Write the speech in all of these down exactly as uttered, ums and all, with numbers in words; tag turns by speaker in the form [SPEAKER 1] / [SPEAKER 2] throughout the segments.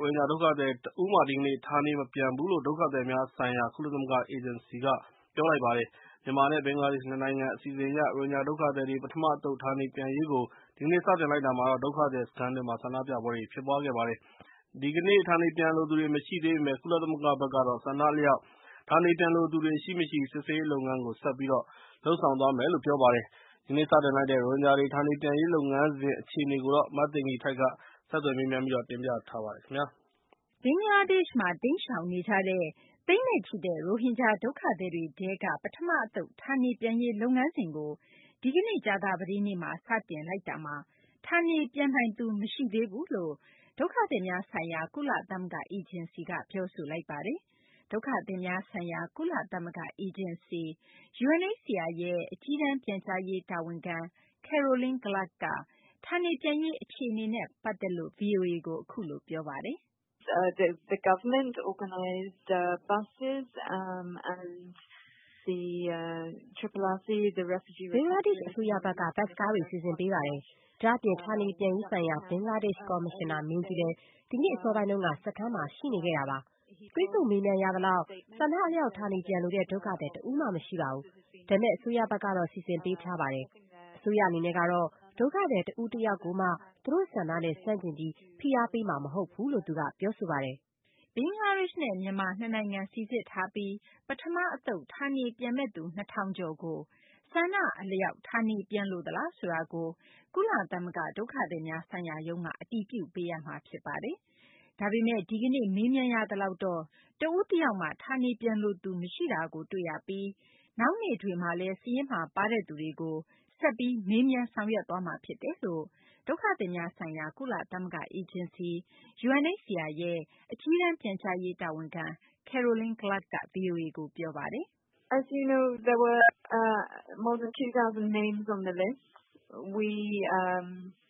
[SPEAKER 1] ရိုဟင်ဂျာဒုက္ခသည်တဦးမှဒီကနေ့ဌာနေမပြန်ဘူးလို့ဒုက္ခသည်များဆိုင်ရာကုလသမဂ္ဂအေဂျင်စီကပြောလိုက်ပါတယ်။မြန်မာနဲ့ဘင်္ဂလားဒေ့ရှ်နှစ်နိုင်ငံအစီအစဉ်အရရိုဟင်ဂျာဒုက္ခသည်တွေပထမအသုတ်ဌာနေပြန်ရေးကိုဒီကနေ့စတင်လိုက်တာမှာတော့ဒုက္ခသည်စခန်းတွေမှာဆန္ဒပြပွဲတွေဖြစ်ပွားခဲ့ပါတယ်။ဒီကနေ့ဌာနေပြန်လိုသူတွေမရှိသေးပေမဲ့ကုလသမဂ္ဂဘက်ကတော့ဆန္ဒအလျောက်ဌာနေပြန်လိုသူတွေရှိမရှိစစ်ဆေးရေးလုပ်ငန်းကိုဆက်ပြီးတော့လုပ်ဆောင်သွားမယ်လို့ပြောပါတယ်။ဒီနေ့စတင်လိုက်တဲ့ရိုဟင်ဂျာတွေဌာနေပြန်ရေးလုပ်ငန်းစဉ်အခြေအနေကိုတော့မသိင်္ဂီထိုက်ကဆက်သွယ်မေးမြန်းပြီးတော့တင်ပြထားပါတယ်ခင်ဗျာ
[SPEAKER 2] ။ဘင်္ဂလားဒေ့ရှ်မှာတိမ်းရှောင်နေကြတဲ့သိန်းနဲ့ချီတဲ့ရိုဟင်ဂျာဒုက္ခသည်တွေထဲကပထမအသုတ်ဌာနေပြန်ရေးလုပ်ငန်းစဉ်ကိုဒီကနေ့ကြာသပတေးနေ့မှာစတင်လိုက်တာမှာဌာနေပြန်နိုင်သူမရှိသေးဘူးလို့ဒုက္ခသည်များဆိုင်ရာကုလသမဂ္ဂအေဂျင်စီကပြောဆိုလိုက်ပါတယ်။ဒုက္ခသည်များဆိုင်ရာကုလသမဂ္ဂအေဂျင်စီ ယူအန် အိတ်စီ အာ ရဲ့အကြီးတန်းပြန်ကြားရေးတာဝန်ခံ Caroline Clark ကဌာနေပြန်ရေးအခြေအနေနဲ့ပတ်သက်လို့ ဗွီအိုအေကိုအခုလိုပြောပါတယ်
[SPEAKER 3] ။ Uh, the, the government organized uh, buses um, and the uh, Triple R C, the refugee...
[SPEAKER 4] ဘင်္ဂလားဒေ့ရှ်အစိုးရဘက်ကဘတ်စ်ကားတွေစီစဉ်ပေးပါတယ်။ဒါ့အပြင်ဌာနေပြန်ရေးဆိုင်ရာဘင်္ဂလားဒေ့ရှ်ကော်မရှင်နာမင်းကြီးလည်းဒီနေ့အစောပိုင်းတုန်းကစခန်းမှာရှိနေခဲ့တာပါ။ပြည်သူမေးမြန်းရသလောက်ဆန္ဒအလျောက်ဌာနေပြန်လို့တဲ့ဒုက္ခသည်တဦးမှမရှိပါဘူး။ဒါပေမဲ့အစိုးရဘက်ကတော့စီစဉ်ပေးထားပါတယ်။အစိုးရအနေနဲ့ကတော့ဒုက္ခသည်တဦးတယောက်ကိုမှသူတို့ဆန္ဒနဲ့ဆန့်ကျင်ပြီးဖိအားပေးမှာမဟုတ်ဘူးလို့သူကပြောဆိုပါတယ်
[SPEAKER 2] ။ဘင်္ဂလားဒေ့ရှ်နဲ့မြန်မာနှစ်နိုင်ငံစိစစ်ထားပြီးပထမအသုတ်ဌာနေပြန်မဲ့သူနှစ်ထောင်ကျော်ကိုဆန္ဒအလျောက်ဌာနေပြန်လို့သလားဆိုတာကိုကုလသမဂ္ဂဒုက္ခသည်များဆိုင်ရာရုံးကအတည်ပြုပေးရမှာဖြစ်ပါတယ်။ဒါပေမဲ့ဒီကနေ့မေးမြန်းရသလောက်တော့တဦးတယောက်မှဌာနေပြန်လို့သူမရှိတာကိုတွေ့ရပြီးနောက်နေ့တွေမှာလည်းစာရင်းမှာပါတဲ့သူတွေကိုဆက်ပြီးမေးမြန်းဆောင်ရွက်သွားမှာဖြစ်တယ်လို့ဒုက္ခသည်များဆိုင်ရာကုလသမဂ္ဂအေဂျင်စီ ယူအန် အိတ်စီ အာ ရဲ့အကြီးတန်းပြန်ကြားရေးတာဝန်ခံ Caroline Clark က ဗွီအိုအေကိုပြောပါတယ်
[SPEAKER 3] ။ As you know, there were uh, more than two thousand names on the list. We um,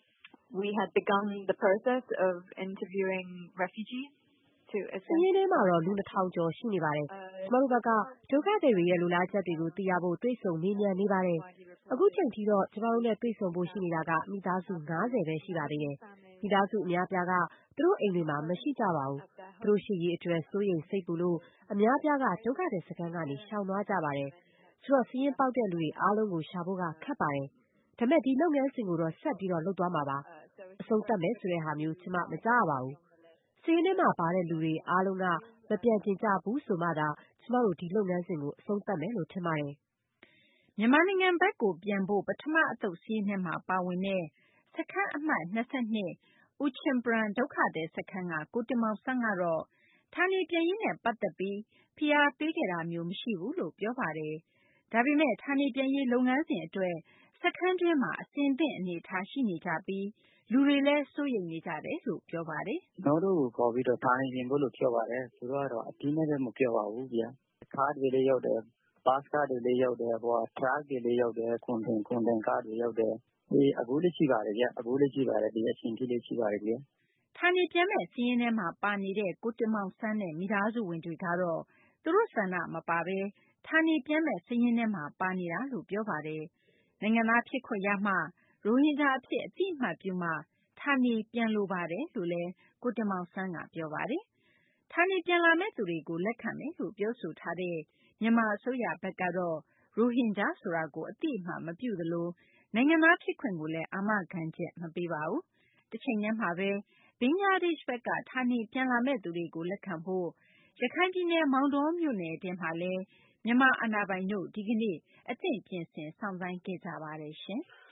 [SPEAKER 3] we had begun the process of interviewing refugees.
[SPEAKER 4] စာရင်းထဲမှာတော့လူနှစ်ထောင်ကျော်ရှိနေပါတယ်။ကျမတို့ဘက်ကဒုက္ခသည်တွေရဲ့လူလားချက်တွေကိုသိရဖို့တွေ့ဆုံမေးမြန်းနေပါတယ်။အခုချိန်ထိတော့ကျမတို့နဲ့တွေ့ဆုံဖို့ရှိနေတာကမိသားစု၅၀ပဲရှိပါသေးတယ်။မိသားစုအများပြားကသူတို့အိမ်တွေမှာမရှိကြပါဘူး။သူတို့ရှိရေးအတွက်စိုးရိမ်စိတ်ပူလို့အများပြားကဒုက္ခသည်စခန်းကနေရှောင်သွားကြပါတယ်။ဆိုတော့စာရင်းပေါက်တဲ့လူတွေအားလုံးကိုရှာဖို့ကခက်ပါတယ်။ဒါပေမဲ့ဒီလုပ်ငန်းစဉ်ကိုတော့ဆက်ပြီးတော့လုပ်သွားမှာပါ။အဆုံးသတ်မယ်ဆိုတဲ့ဟာမျိုးကျမမကြားရပါဘူး။စာရင်းထဲမှာပါတဲ့လူတွေအားလုံးကမပြန်ကျင်ကြဘူးဆိုမှသာကျမတို့ဒီလုပ်ငန်းစဉ်ကိုအဆုံးသတ်မယ်လို့ထင်ပါတယ်
[SPEAKER 2] ။မြန်မာနိုင်ငံဘက်ကိုပြန်ဖို့ပထမအသုတ်စာရင်းထဲမှာပါဝင်တဲ့စခန်းအမှတ်၂၂ Uchimprang ဒုက္ခသည်စခန်းကကိုတင်မောင်ဆန်းကတော့ဌာနေပြန်ရေးနဲ့ပတ်သက်ပြီးဖိအားပေးခဲ့တာမျိုးမရှိဘူးလို့ပြောပါတယ်။ဒါပေမဲ့ဌာနေပြန်ရေးလုပ်ငန်းစဉ်အတွက်စခန်းတွင်းမှာအဆင်သင့်အနေအထားရှိနေကြပြီးလူတွေလည်းစိုးရိမ်နေကြတယ်လို့ပြောပါတယ်
[SPEAKER 5] ။ကျွန်တော်တို့ကိုခေါ်ပြီးတော့ဌာနေပြန်ဖို့လို့ပြောပါတယ်။ဆိုတော့အတင်းနဲ့မပြောပါဘူးဗျာ။ကားတွေလည်းရောက်တယ်ဘတ်ကားတွေလည်းရောက်တယ်ဟိုထရပ်တွေလည်းရောက်တယ်ကွန်တင်ကွန်တင်ကားတွေရောက်တယ်ဒီအခုလည်းရှိပါတယ်ဗျအခုလည်းရှိပါတယ်ဒီအချိန်ကြီးလည်းရှိပါတယ်ဗျ
[SPEAKER 2] ဌာနေပြန်မဲ့စီးရင်ထဲမှာပါနေတဲ့ကိုတင်မောင်ဆန်းနဲ့မိသားစုဝင်တွေကတော့သူတို့ဆန္ဒမပါဘဲဌာနေပြန်မဲ့စီးရင်ထဲမှာပါနေတာလို့ပြောပါတယ်နိုင်ငံသားဖြစ်ခွင့်ရမှရိုဟင်ဂျာအဖြစ်အတိအမှတ်ပြုမှဌာနေပြန်လိုပါတယ်လို့လည်းကိုတင်မောင်ဆန်းကပြောပါတယ်ဌာနေပြန်လာမဲ့သူတွေကိုလက်ခံမယ်လို့ပြောဆိုထားတဲ့မြန်မာအစိုးရဘက်ကတော့ရိုဟင်ဂျာဆိုတာကိုအတိအမှတ်မပြုသလိုနိုင်ငံသားဖြစ်ခွင့်ကိုလည်းအာမခံချက်မပေးပါဘူး။တစ်ချိန်တည်းမှာပဲဘင်္ဂလားဒေ့ရှ်ဘက်ကဌာနေပြန်လာမဲ့သူတွေကိုလက်ခံဖို့ရခိုင်ပြည်နယ်မောင်တောမြို့နယ်ထဲမှာလည်းမြန်မာအာဏာပိုင်တို့ဒီကနေ့အသင့်ပြင်ဆင်စောင့်ဆိုင်းခဲ့ကြပါတယ်ရှင်။